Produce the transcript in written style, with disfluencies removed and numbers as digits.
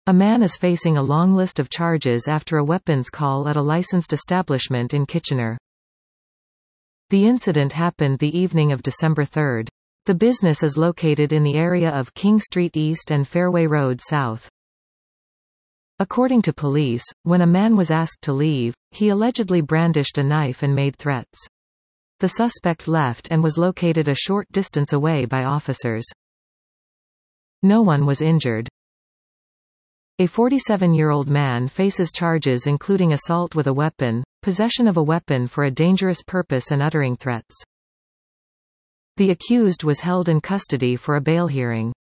A man is facing a long list of charges after a weapons call at a licensed establishment in Kitchener. The incident happened the evening of December 3. The business is located in the area of King Street East and Fairway Road South. According to police, when a man was asked to leave, he allegedly brandished a knife and made threats. The suspect left and was located a short distance away by officers. No one was injured. A 47-year-old man faces charges including assault with a weapon, possession of a weapon for a dangerous purpose and uttering threats. The accused was held in custody for a bail hearing.